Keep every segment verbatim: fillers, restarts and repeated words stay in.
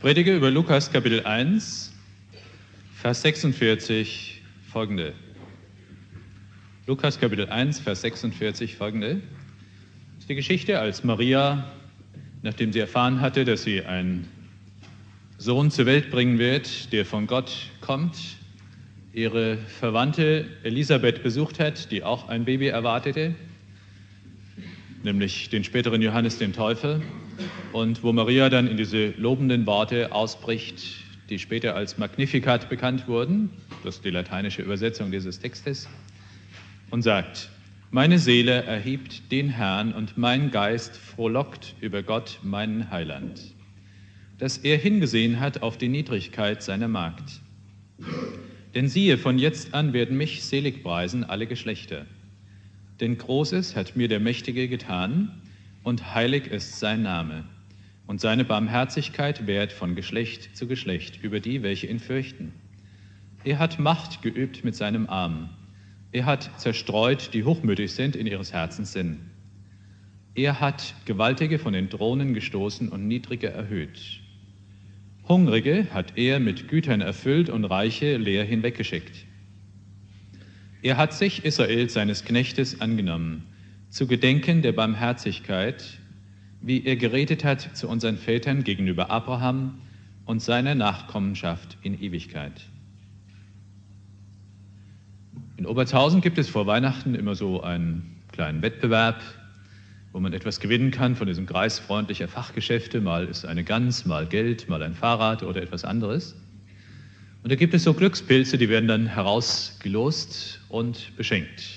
predige über Lukas Kapitel eins, Vers sechsundvierzig folgende. Lukas Kapitel eins, Vers sechsundvierzig folgende. Das ist die Geschichte, als Maria, nachdem sie erfahren hatte, dass sie einen Sohn zur Welt bringen wird, der von Gott kommt, ihre Verwandte Elisabeth besucht hat, die auch ein Baby erwartete, nämlich den späteren Johannes den Täufer, und wo Maria dann in diese lobenden Worte ausbricht, die später als Magnificat bekannt wurden, das ist die lateinische Übersetzung dieses Textes, und sagt: Meine Seele erhebt den Herrn und mein Geist frohlockt über Gott, meinen Heiland, dass er hingesehen hat auf die Niedrigkeit seiner Magd. Denn siehe, von jetzt an werden mich selig preisen alle Geschlechter. Denn Großes hat mir der Mächtige getan, und heilig ist sein Name. Und seine Barmherzigkeit währt von Geschlecht zu Geschlecht über die, welche ihn fürchten. Er hat Macht geübt mit seinem Arm. Er hat zerstreut, die hochmütig sind in ihres Herzens Sinn. Er hat Gewaltige von den Thronen gestoßen und Niedrige erhöht. Hungrige hat er mit Gütern erfüllt und Reiche leer hinweggeschickt. Er hat sich Israel seines Knechtes angenommen, zu gedenken der Barmherzigkeit, wie er geredet hat zu unseren Vätern gegenüber Abraham und seiner Nachkommenschaft in Ewigkeit. In Obertshausen gibt es vor Weihnachten immer so einen kleinen Wettbewerb, wo man etwas gewinnen kann von diesem Kreis freundlicher Fachgeschäfte. Mal ist eine Gans, mal Geld, mal ein Fahrrad oder etwas anderes. Und da gibt es so Glückspilze, die werden dann herausgelost und beschenkt.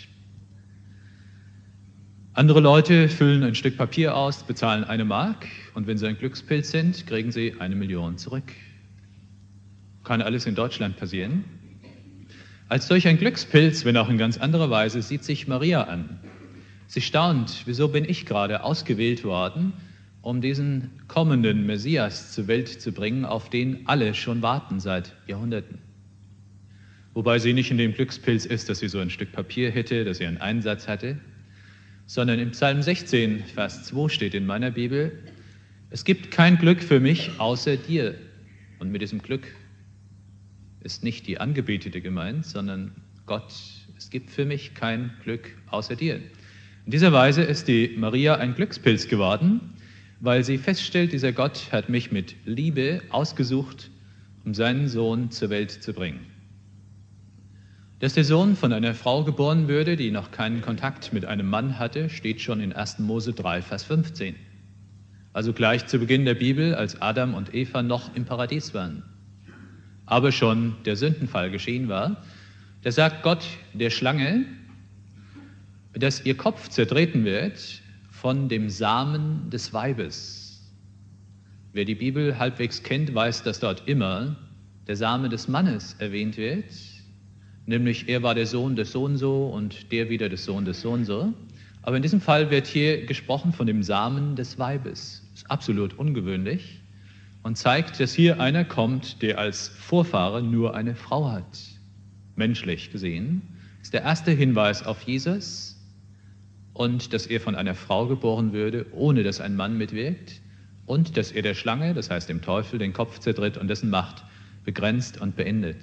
Andere Leute füllen ein Stück Papier aus, bezahlen eine Mark, und wenn sie ein Glückspilz sind, kriegen sie eine Million zurück. Kann alles in Deutschland passieren. Als solch ein Glückspilz, wenn auch in ganz anderer Weise, sieht sich Maria an. Sie staunt: Wieso bin ich gerade ausgewählt worden, um diesen kommenden Messias zur Welt zu bringen, auf den alle schon warten seit Jahrhunderten? Wobei sie nicht in dem Glückspilz ist, dass sie so ein Stück Papier hätte, dass sie einen Einsatz hatte, sondern im Psalm sechzehn, Vers zwei steht in meiner Bibel: Es gibt kein Glück für mich außer dir. Und mit diesem Glück ist nicht die Angebetete gemeint, sondern Gott. Es gibt für mich kein Glück außer dir. In dieser Weise ist die Maria ein Glückspilz geworden, weil sie feststellt, dieser Gott hat mich mit Liebe ausgesucht, um seinen Sohn zur Welt zu bringen. Dass der Sohn von einer Frau geboren würde, die noch keinen Kontakt mit einem Mann hatte, steht schon in erster Mose drei, Vers fünfzehn. Also gleich zu Beginn der Bibel, als Adam und Eva noch im Paradies waren, aber schon der Sündenfall geschehen war. Da sagt Gott der Schlange, dass ihr Kopf zertreten wird von dem Samen des Weibes. Wer die Bibel halbwegs kennt, weiß, dass dort immer der Same des Mannes erwähnt wird, nämlich er war der Sohn des so und so und der wieder des Sohn des so und so. Aber in diesem Fall wird hier gesprochen von dem Samen des Weibes. Das ist absolut ungewöhnlich und zeigt, dass hier einer kommt, der als Vorfahre nur eine Frau hat. Menschlich gesehen ist der erste Hinweis auf Jesus und dass er von einer Frau geboren würde, ohne dass ein Mann mitwirkt, und dass er der Schlange, das heißt dem Teufel, den Kopf zertritt und dessen Macht begrenzt und beendet.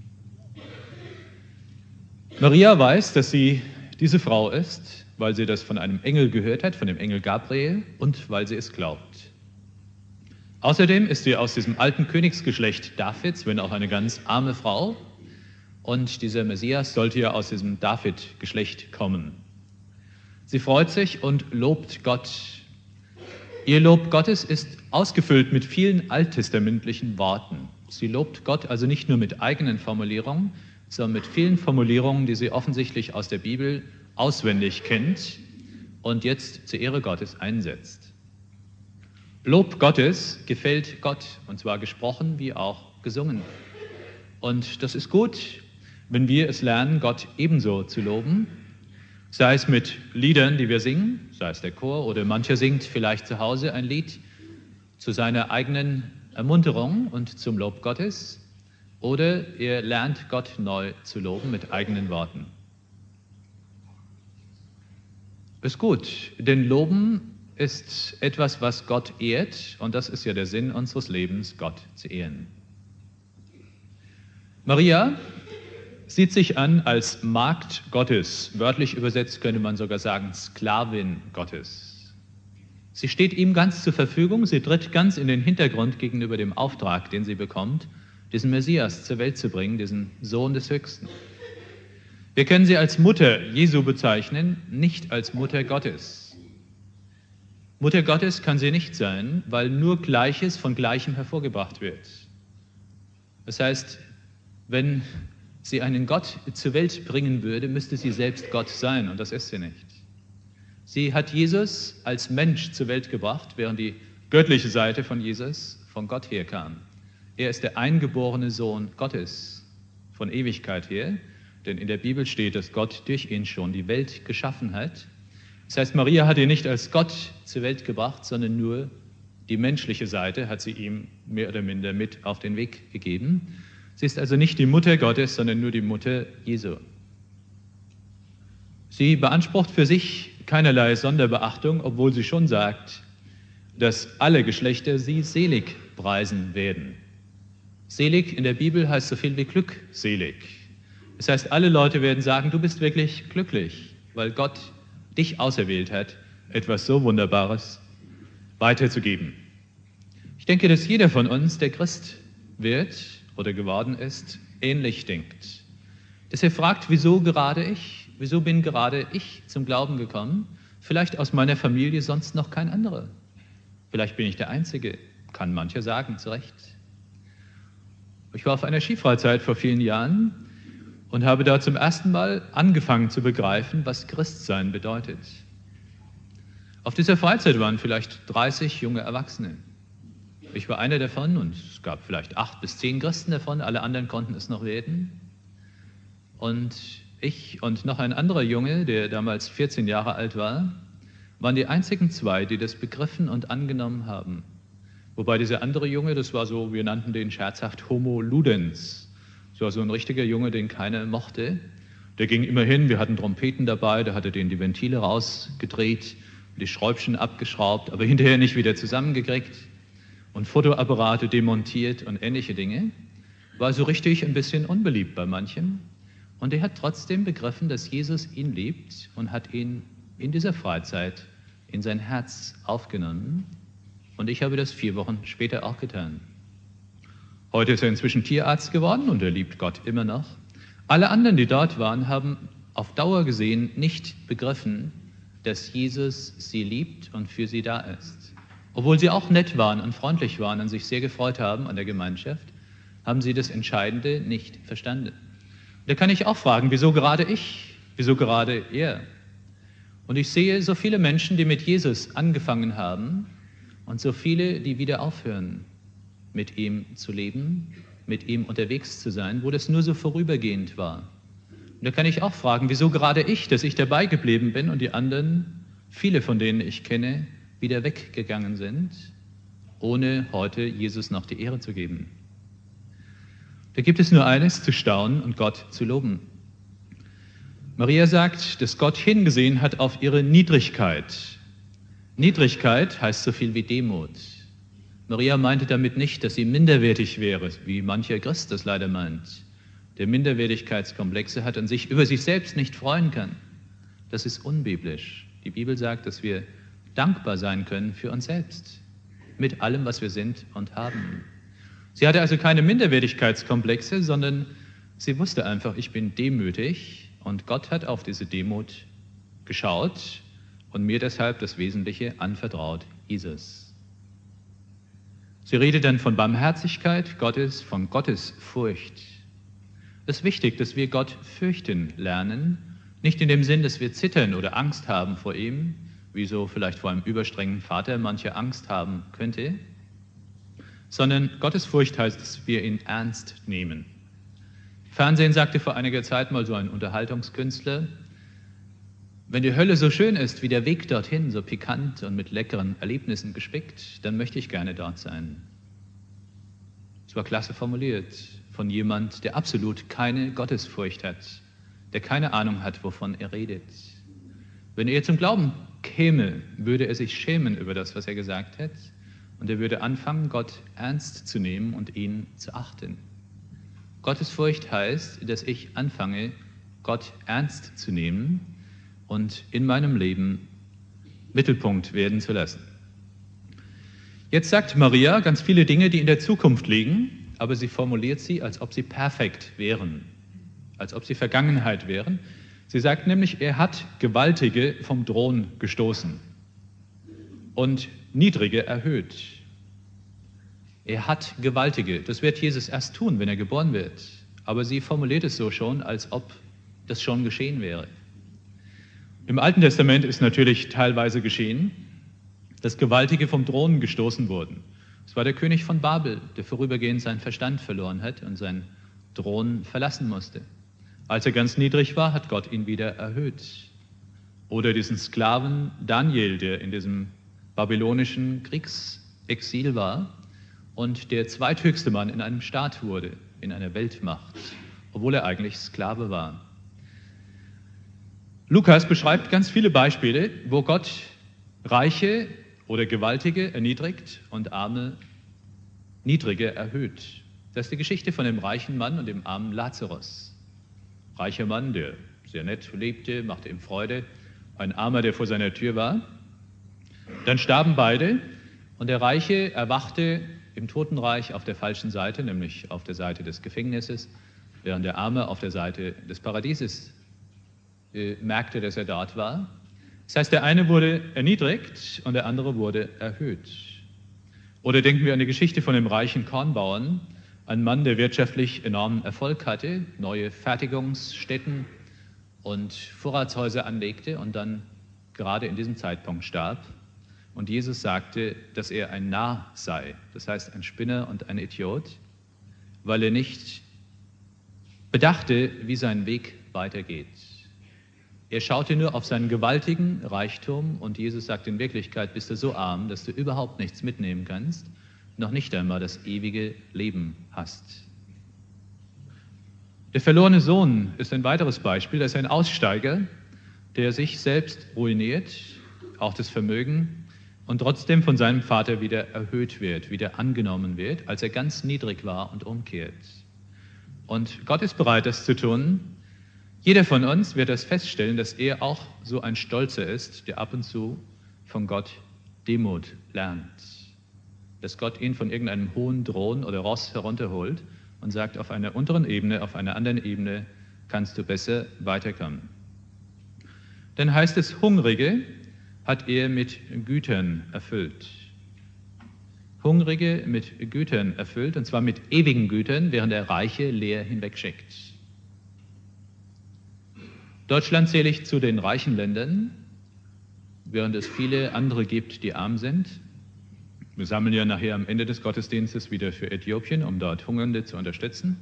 Maria weiß, dass sie diese Frau ist, weil sie das von einem Engel gehört hat, von dem Engel Gabriel, und weil sie es glaubt. Außerdem ist sie aus diesem alten Königsgeschlecht Davids, wenn auch eine ganz arme Frau, und dieser Messias sollte ja aus diesem David-Geschlecht kommen. Sie freut sich und lobt Gott. Ihr Lob Gottes ist ausgefüllt mit vielen alttestamentlichen Worten. Sie lobt Gott also nicht nur mit eigenen Formulierungen, sondern mit vielen Formulierungen, die sie offensichtlich aus der Bibel auswendig kennt und jetzt zur Ehre Gottes einsetzt. Lob Gottes gefällt Gott, und zwar gesprochen wie auch gesungen. Und das ist gut, wenn wir es lernen, Gott ebenso zu loben, sei es mit Liedern, die wir singen, sei es der Chor, oder mancher singt vielleicht zu Hause ein Lied zu seiner eigenen Ermunterung und zum Lob Gottes, oder er lernt Gott neu zu loben mit eigenen Worten. Ist gut, denn Loben ist etwas, was Gott ehrt, und das ist ja der Sinn unseres Lebens, Gott zu ehren. Maria sieht sich an als Magd Gottes. Wörtlich übersetzt könnte man sogar sagen Sklavin Gottes. Sie steht ihm ganz zur Verfügung, sie tritt ganz in den Hintergrund gegenüber dem Auftrag, den sie bekommt, diesen Messias zur Welt zu bringen, diesen Sohn des Höchsten. Wir können sie als Mutter Jesu bezeichnen, nicht als Mutter Gottes. Mutter Gottes kann sie nicht sein, weil nur Gleiches von Gleichem hervorgebracht wird. Das heißt, wenn sie einen Gott zur Welt bringen würde, müsste sie selbst Gott sein, und das ist sie nicht. Sie hat Jesus als Mensch zur Welt gebracht, während die göttliche Seite von Jesus von Gott her kam. Er ist der eingeborene Sohn Gottes von Ewigkeit her, denn in der Bibel steht, dass Gott durch ihn schon die Welt geschaffen hat. Das heißt, Maria hat ihn nicht als Gott zur Welt gebracht, sondern nur die menschliche Seite hat sie ihm mehr oder minder mit auf den Weg gegeben. Sie ist also nicht die Mutter Gottes, sondern nur die Mutter Jesu. Sie beansprucht für sich keinerlei Sonderbeachtung, obwohl sie schon sagt, dass alle Geschlechter sie selig preisen werden. Selig in der Bibel heißt so viel wie glückselig. Das heißt, alle Leute werden sagen, du bist wirklich glücklich, weil Gott dich auserwählt hat, etwas so Wunderbares weiterzugeben. Ich denke, dass jeder von uns, der Christ wird oder geworden ist, ähnlich denkt. Dass er fragt, wieso gerade ich? Wieso bin gerade ich zum Glauben gekommen? Vielleicht aus meiner Familie sonst noch kein anderer. Vielleicht bin ich der Einzige, kann mancher sagen, zu Recht. Ich war auf einer Skifreizeit vor vielen Jahren und habe da zum ersten Mal angefangen zu begreifen, was Christsein bedeutet. Auf dieser Freizeit waren vielleicht dreißig junge Erwachsene. Ich war einer davon und es gab vielleicht acht bis zehn Christen davon, alle anderen konnten es noch werden. Und ich und noch ein anderer Junge, der damals vierzehn Jahre alt war, waren die einzigen zwei, die das begriffen und angenommen haben. Wobei dieser andere Junge, das war so, wir nannten den scherzhaft Homo Ludens. Das war so ein richtiger Junge, den keiner mochte. Der ging immer hin, wir hatten Trompeten dabei, der hatte denen die Ventile rausgedreht, die Schräubchen abgeschraubt, aber hinterher nicht wieder zusammengekriegt und Fotoapparate demontiert und ähnliche Dinge. War so richtig ein bisschen unbeliebt bei manchen. Und er hat trotzdem begriffen, dass Jesus ihn liebt und hat ihn in dieser Freizeit in sein Herz aufgenommen. Und ich habe das vier Wochen später auch getan. Heute ist er inzwischen Tierarzt geworden und er liebt Gott immer noch. Alle anderen, die dort waren, haben auf Dauer gesehen nicht begriffen, dass Jesus sie liebt und für sie da ist. Obwohl sie auch nett waren und freundlich waren und sich sehr gefreut haben an der Gemeinschaft, haben sie das Entscheidende nicht verstanden. Da kann ich auch fragen, wieso gerade ich? Wieso gerade er? Und ich sehe so viele Menschen, die mit Jesus angefangen haben und so viele, die wieder aufhören, mit ihm zu leben, mit ihm unterwegs zu sein, wo das nur so vorübergehend war. Und da kann ich auch fragen, wieso gerade ich, dass ich dabei geblieben bin und die anderen, viele von denen ich kenne, wieder weggegangen sind, ohne heute Jesus noch die Ehre zu geben. Da gibt es nur eines, zu staunen und Gott zu loben. Maria sagt, dass Gott hingesehen hat auf ihre Niedrigkeit. Niedrigkeit heißt so viel wie Demut. Maria meinte damit nicht, dass sie minderwertig wäre, wie mancher Christ das leider meint, der Minderwertigkeitskomplexe hat und sich über sich selbst nicht freuen kann. Das ist unbiblisch. Die Bibel sagt, dass wir dankbar sein können für uns selbst, mit allem, was wir sind und haben. Sie hatte also keine Minderwertigkeitskomplexe, sondern sie wusste einfach, ich bin demütig und Gott hat auf diese Demut geschaut und mir deshalb das Wesentliche anvertraut, Jesus. Sie redet dann von Barmherzigkeit Gottes, von Gottes Furcht. Es ist wichtig, dass wir Gott fürchten lernen, nicht in dem Sinn, dass wir zittern oder Angst haben vor ihm, wie so vielleicht vor einem überstrengen Vater manche Angst haben könnte, sondern Gottes Furcht heißt, dass wir ihn ernst nehmen. Fernsehen sagte vor einiger Zeit mal so ein Unterhaltungskünstler, wenn die Hölle so schön ist wie der Weg dorthin, so pikant und mit leckeren Erlebnissen gespickt, dann möchte ich gerne dort sein. Es war klasse formuliert von jemand, der absolut keine Gottesfurcht hat, der keine Ahnung hat, wovon er redet. Wenn ihr zum Glauben käme, würde er sich schämen über das, was er gesagt hat, und er würde anfangen, Gott ernst zu nehmen und ihn zu achten. Gottesfurcht heißt, dass ich anfange, Gott ernst zu nehmen und in meinem Leben Mittelpunkt werden zu lassen. Jetzt sagt Maria ganz viele Dinge, die in der Zukunft liegen, aber sie formuliert sie, als ob sie perfekt wären, als ob sie Vergangenheit wären. Sie sagt nämlich, er hat Gewaltige vom Thron gestoßen und Niedrige erhöht. Er hat Gewaltige. Das wird Jesus erst tun, wenn er geboren wird. Aber sie formuliert es so schon, als ob das schon geschehen wäre. Im Alten Testament ist natürlich teilweise geschehen, dass Gewaltige vom Thron gestoßen wurden. Es war der König von Babel, der vorübergehend seinen Verstand verloren hat und seinen Thron verlassen musste. Als er ganz niedrig war, hat Gott ihn wieder erhöht. Oder diesen Sklaven Daniel, der in diesem babylonischen Kriegsexil war und der zweithöchste Mann in einem Staat wurde, in einer Weltmacht, obwohl er eigentlich Sklave war. Lukas beschreibt ganz viele Beispiele, wo Gott Reiche oder Gewaltige erniedrigt und Arme, Niedrige erhöht. Das ist die Geschichte von dem reichen Mann und dem armen Lazarus. Reicher Mann, der sehr nett lebte, machte ihm Freude. Ein Armer, der vor seiner Tür war. Dann starben beide und der Reiche erwachte im Totenreich auf der falschen Seite, nämlich auf der Seite des Gefängnisses, während der Arme auf der Seite des Paradieses äh, merkte, dass er dort war. Das heißt, der eine wurde erniedrigt und der andere wurde erhöht. Oder denken wir an die Geschichte von dem reichen Kornbauern, ein Mann, der wirtschaftlich enormen Erfolg hatte, neue Fertigungsstätten und Vorratshäuser anlegte und dann gerade in diesem Zeitpunkt starb. Und Jesus sagte, dass er ein Narr sei, das heißt ein Spinner und ein Idiot, weil er nicht bedachte, wie sein Weg weitergeht. Er schaute nur auf seinen gewaltigen Reichtum und Jesus sagt, in Wirklichkeit bist du so arm, dass du überhaupt nichts mitnehmen kannst, noch nicht einmal das ewige Leben hast. Der verlorene Sohn ist ein weiteres Beispiel. Das ist ein Aussteiger, der sich selbst ruiniert, auch das Vermögen, und trotzdem von seinem Vater wieder erhöht wird, wieder angenommen wird, als er ganz niedrig war und umkehrt. Und Gott ist bereit, das zu tun. Jeder von uns wird das feststellen, dass er auch so ein Stolzer ist, der ab und zu von Gott Demut lernt. Dass Gott ihn von irgendeinem hohen Thron oder Ross herunterholt und sagt, auf einer unteren Ebene, auf einer anderen Ebene kannst du besser weiterkommen. Dann heißt es, Hungrige hat er mit Gütern erfüllt. Hungrige mit Gütern erfüllt, und zwar mit ewigen Gütern, während er Reiche leer hinwegschickt. Deutschland zähle ich zu den reichen Ländern, während es viele andere gibt, die arm sind. Wir sammeln ja nachher am Ende des Gottesdienstes wieder für Äthiopien, um dort Hungernde zu unterstützen.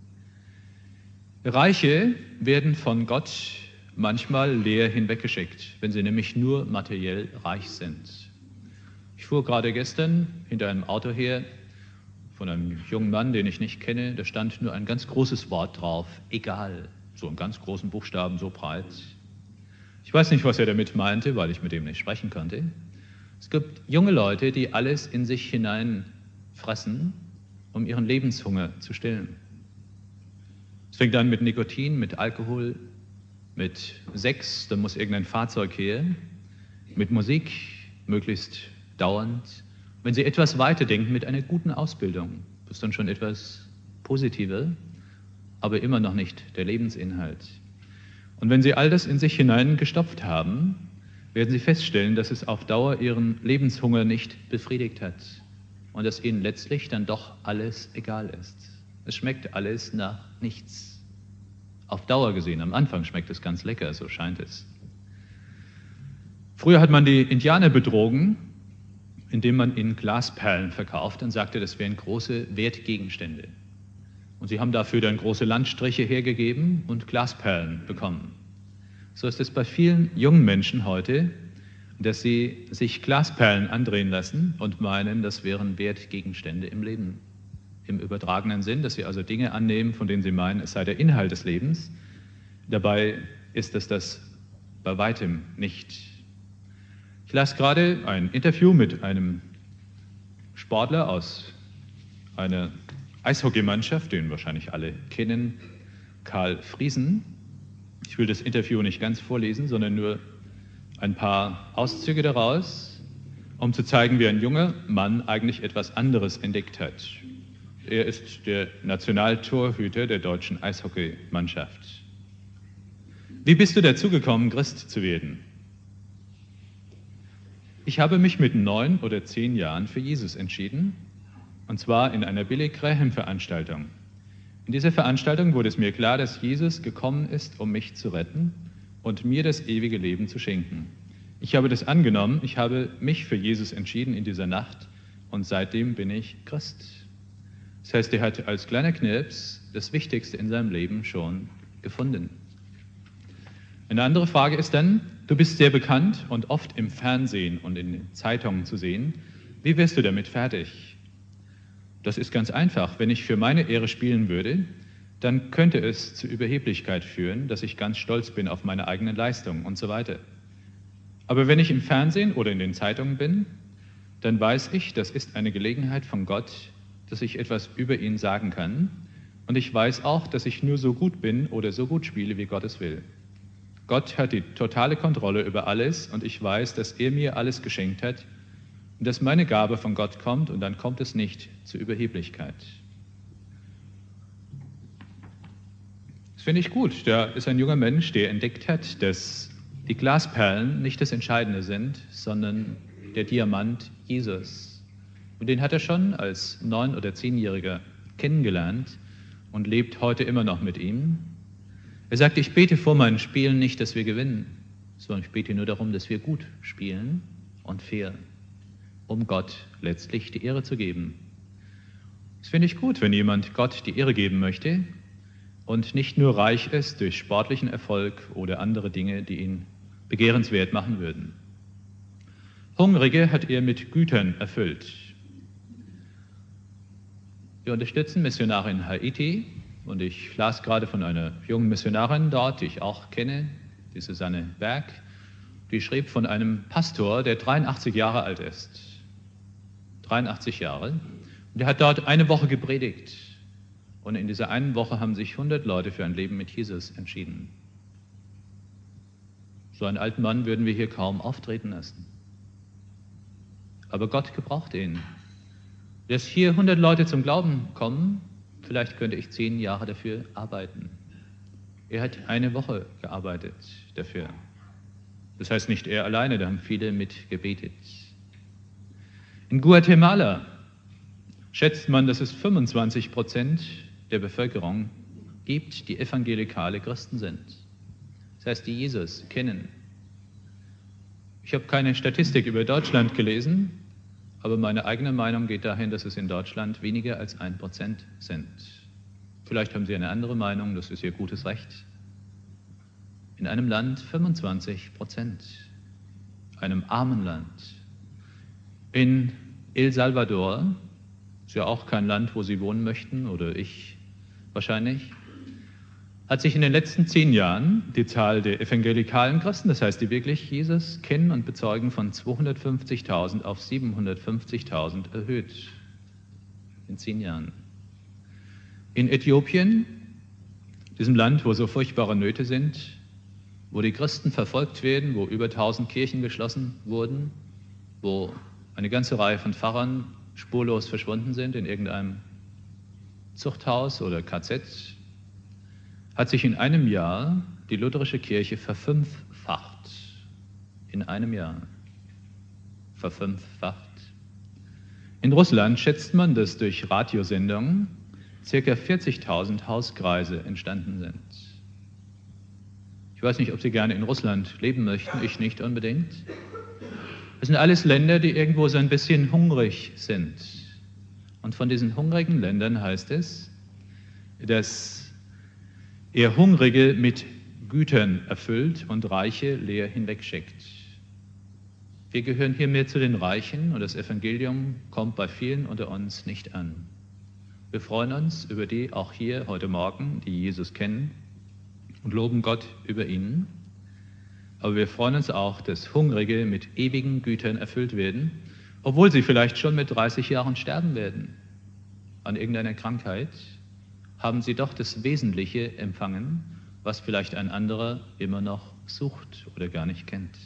Reiche werden von Gott manchmal leer hinweggeschickt, wenn sie nämlich nur materiell reich sind. Ich fuhr gerade gestern hinter einem Auto her von einem jungen Mann, den ich nicht kenne. Da stand nur ein ganz großes Wort drauf, egal, so in ganz großen Buchstaben, so breit. Ich weiß nicht, was er damit meinte, weil ich mit ihm nicht sprechen konnte. Es gibt junge Leute, die alles in sich hineinfressen, um ihren Lebenshunger zu stillen. Es fängt an mit Nikotin, mit Alkohol, mit Sex, dann muss irgendein Fahrzeug her, mit Musik, möglichst dauernd. Wenn Sie etwas weiterdenken, mit einer guten Ausbildung, das ist dann schon etwas positiver, aber immer noch nicht der Lebensinhalt. Und wenn Sie all das in sich hineingestopft haben, werden Sie feststellen, dass es auf Dauer Ihren Lebenshunger nicht befriedigt hat und dass Ihnen letztlich dann doch alles egal ist. Es schmeckt alles nach nichts. Auf Dauer gesehen, am Anfang schmeckt es ganz lecker, so scheint es. Früher hat man die Indianer betrogen, indem man ihnen Glasperlen verkauft und sagte, das wären große Wertgegenstände. Und sie haben dafür dann große Landstriche hergegeben und Glasperlen bekommen. So ist es bei vielen jungen Menschen heute, dass sie sich Glasperlen andrehen lassen und meinen, das wären Wertgegenstände im Leben. Im übertragenen Sinn, dass sie also Dinge annehmen, von denen sie meinen, es sei der Inhalt des Lebens. Dabei ist es das bei weitem nicht. Ich las gerade ein Interview mit einem Sportler aus einer Eishockeymannschaft, den wahrscheinlich alle kennen, Karl Friesen. Ich will das Interview nicht ganz vorlesen, sondern nur ein paar Auszüge daraus, um zu zeigen, wie ein junger Mann eigentlich etwas anderes entdeckt hat. Er ist der Nationaltorhüter der deutschen Eishockeymannschaft. Wie bist du dazu gekommen, Christ zu werden? Ich habe mich mit neun oder zehn Jahren für Jesus entschieden, und zwar in einer Billy Graham-Veranstaltung. In dieser Veranstaltung wurde es mir klar, dass Jesus gekommen ist, um mich zu retten und mir das ewige Leben zu schenken. Ich habe das angenommen, ich habe mich für Jesus entschieden in dieser Nacht und seitdem bin ich Christ. Das heißt, er hat als kleiner Knirps das Wichtigste in seinem Leben schon gefunden. Eine andere Frage ist dann, du bist sehr bekannt und oft im Fernsehen und in den Zeitungen zu sehen. Wie wirst du damit fertig? Das ist ganz einfach. Wenn ich für meine Ehre spielen würde, dann könnte es zu Überheblichkeit führen, dass ich ganz stolz bin auf meine eigene Leistung und so weiter. Aber wenn ich im Fernsehen oder in den Zeitungen bin, dann weiß ich, das ist eine Gelegenheit von Gott, dass ich etwas über ihn sagen kann. Und ich weiß auch, dass ich nur so gut bin oder so gut spiele, wie Gott es will. Gott hat die totale Kontrolle über alles und ich weiß, dass er mir alles geschenkt hat und dass meine Gabe von Gott kommt und dann kommt es nicht zur Überheblichkeit. Das finde ich gut. Da ist ein junger Mensch, der entdeckt hat, dass die Glasperlen nicht das Entscheidende sind, sondern der Diamant Jesus. Und den hat er schon als neun- oder zehnjähriger kennengelernt und lebt heute immer noch mit ihm. Er sagt, ich bete vor meinen Spielen nicht, dass wir gewinnen, sondern ich bete nur darum, dass wir gut spielen und fair, um Gott letztlich die Ehre zu geben. Das finde ich gut, wenn jemand Gott die Ehre geben möchte und nicht nur reich ist durch sportlichen Erfolg oder andere Dinge, die ihn begehrenswert machen würden. Hungrige hat er mit Gütern erfüllt. Wir unterstützen Missionare in Haiti und ich las gerade von einer jungen Missionarin dort, die ich auch kenne, die Susanne Berg, die schrieb von einem Pastor, der dreiundachtzig Jahre alt ist. dreiundachtzig Jahre. Und der hat dort eine Woche gepredigt. Und in dieser einen Woche haben sich hundert Leute für ein Leben mit Jesus entschieden. So einen alten Mann würden wir hier kaum auftreten lassen. Aber Gott gebraucht ihn. Dass hier hundert Leute zum Glauben kommen, vielleicht könnte ich zehn Jahre dafür arbeiten. Er hat eine Woche gearbeitet dafür. Das heißt nicht er alleine, da haben viele mit gebetet. In Guatemala schätzt man, dass es fünfundzwanzig Prozent der Bevölkerung gibt, die evangelikale Christen sind. Das heißt, die Jesus kennen. Ich habe keine Statistik über Deutschland gelesen, aber meine eigene Meinung geht dahin, dass es in Deutschland weniger als ein Prozent sind. Vielleicht haben Sie eine andere Meinung, das ist Ihr gutes Recht. In einem Land fünfundzwanzig Prozent, einem armen Land. In El Salvador, ist ja auch kein Land, wo Sie wohnen möchten, oder ich wahrscheinlich, hat sich in den letzten zehn Jahren die Zahl der evangelikalen Christen, das heißt, die wirklich Jesus kennen und bezeugen, von zweihundertfünfzigtausend auf siebenhundertfünfzigtausend erhöht. In zehn Jahren. In Äthiopien, diesem Land, wo so furchtbare Nöte sind, wo die Christen verfolgt werden, wo über tausend Kirchen geschlossen wurden, wo eine ganze Reihe von Pfarrern spurlos verschwunden sind in irgendeinem Zuchthaus oder K Z, hat sich in einem Jahr die lutherische Kirche verfünffacht. In einem Jahr. Verfünffacht. In Russland schätzt man, dass durch Radiosendungen ca. vierzigtausend Hauskreise entstanden sind. Ich weiß nicht, ob Sie gerne in Russland leben möchten, ich nicht unbedingt. Das sind alles Länder, die irgendwo so ein bisschen hungrig sind. Und von diesen hungrigen Ländern heißt es, dass er Hungrige mit Gütern erfüllt und Reiche leer hinwegschickt. Wir gehören hier mehr zu den Reichen und das Evangelium kommt bei vielen unter uns nicht an. Wir freuen uns über die auch hier heute Morgen, die Jesus kennen und loben Gott über ihn. aber wir freuen uns auch, dass Hungrige mit ewigen Gütern erfüllt werden, obwohl sie vielleicht schon mit dreißig Jahren sterben werden. An irgendeiner Krankheit haben sie doch das Wesentliche empfangen, was vielleicht ein anderer immer noch sucht oder gar nicht kennt.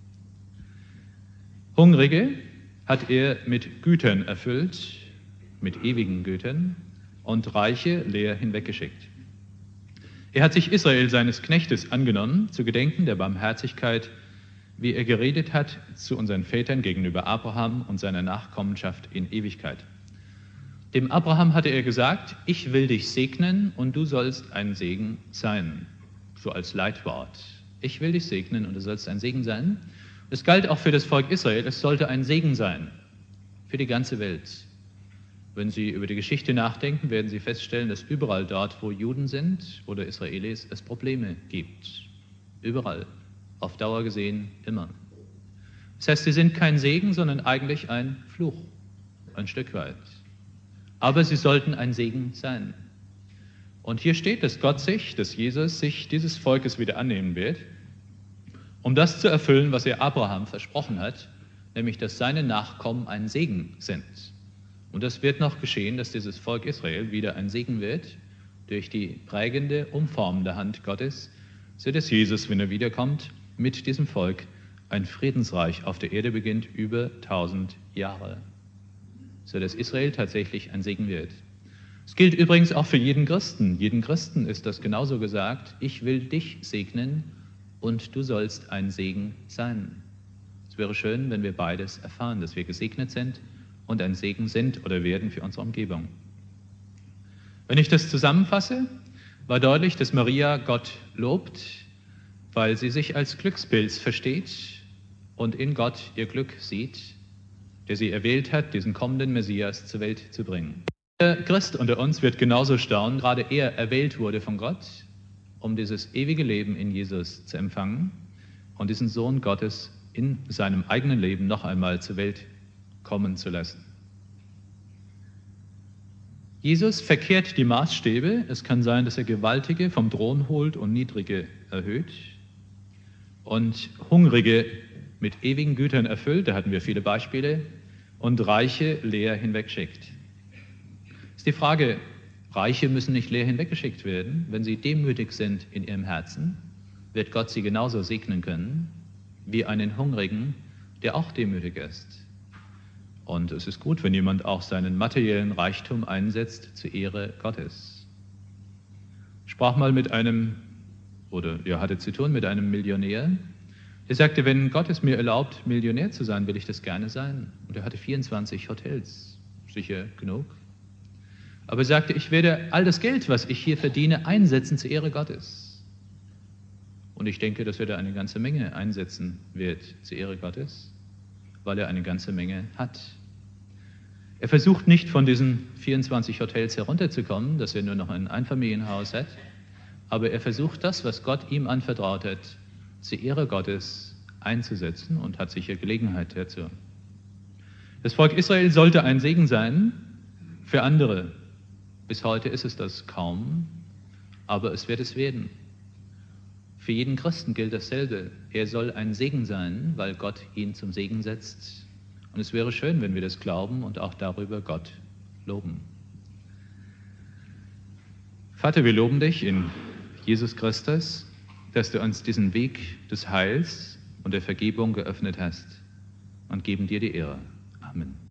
Hungrige hat er mit Gütern erfüllt, mit ewigen Gütern, und Reiche leer hinweggeschickt. Er hat sich Israel seines Knechtes angenommen, zu gedenken der Barmherzigkeit, wie er geredet hat zu unseren Vätern gegenüber Abraham und seiner Nachkommenschaft in Ewigkeit. Dem Abraham hatte er gesagt, ich will dich segnen und du sollst ein Segen sein, so als Leitwort. Ich will dich segnen und du sollst ein Segen sein. Es galt auch für das Volk Israel, es sollte ein Segen sein für die ganze Welt. Wenn Sie über die Geschichte nachdenken, werden Sie feststellen, dass überall dort, wo Juden sind oder Israelis, es Probleme gibt. Überall, auf Dauer gesehen, immer. Das heißt, sie sind kein Segen, sondern eigentlich ein Fluch, ein Stück weit. Aber sie sollten ein Segen sein. Und hier steht, dass Gott sich, dass Jesus sich dieses Volkes wieder annehmen wird, um das zu erfüllen, was er Abraham versprochen hat, nämlich, dass seine Nachkommen ein Segen sind. Und das wird noch geschehen, dass dieses Volk Israel wieder ein Segen wird, durch die prägende, umformende Hand Gottes, so dass Jesus, wenn er wiederkommt, mit diesem Volk ein Friedensreich auf der Erde beginnt über tausend Jahre, so dass Israel tatsächlich ein Segen wird. Es gilt übrigens auch für jeden Christen. Jeden Christen ist das genauso gesagt, ich will dich segnen und du sollst ein Segen sein. Es wäre schön, wenn wir beides erfahren, dass wir gesegnet sind und ein Segen sind oder werden für unsere Umgebung. Wenn ich das zusammenfasse, war deutlich, dass Maria Gott lobt, weil sie sich als Glückspilz versteht und in Gott ihr Glück sieht, der sie erwählt hat, diesen kommenden Messias zur Welt zu bringen. Der Christ unter uns wird genauso staunen, gerade er erwählt wurde von Gott, um dieses ewige Leben in Jesus zu empfangen und diesen Sohn Gottes in seinem eigenen Leben noch einmal zur Welt kommen zu lassen. Jesus verkehrt die Maßstäbe. Es kann sein, dass er Gewaltige vom Thron holt und Niedrige erhöht und Hungrige mit ewigen Gütern erfüllt, da hatten wir viele Beispiele, und Reiche leer hinwegschickt. Ist die Frage, Reiche müssen nicht leer hinweggeschickt werden. Wenn sie demütig sind in ihrem Herzen, wird Gott sie genauso segnen können wie einen Hungrigen, der auch demütig ist. Und es ist gut, wenn jemand auch seinen materiellen Reichtum einsetzt zur Ehre Gottes. Ich sprach mal mit einem, oder ja, hatte zu tun mit einem Millionär. Er sagte, wenn Gott es mir erlaubt, Millionär zu sein, will ich das gerne sein. Und er hatte vierundzwanzig Hotels, sicher genug. Aber er sagte, ich werde all das Geld, was ich hier verdiene, einsetzen zur Ehre Gottes. Und ich denke, dass er da eine ganze Menge einsetzen wird zur Ehre Gottes, weil er eine ganze Menge hat. Er versucht nicht, von diesen vierundzwanzig Hotels herunterzukommen, dass er nur noch ein Einfamilienhaus hat, aber er versucht das, was Gott ihm anvertraut hat, zur Ehre Gottes einzusetzen und hat sicher Gelegenheit dazu. Das Volk Israel sollte ein Segen sein für andere. Bis heute ist es das kaum, aber es wird es werden. Für jeden Christen gilt dasselbe. Er soll ein Segen sein, weil Gott ihn zum Segen setzt. Und es wäre schön, wenn wir das glauben und auch darüber Gott loben. Vater, wir loben dich in Jesus Christus, dass du uns diesen Weg des Heils und der Vergebung geöffnet hast und geben dir die Ehre. Amen.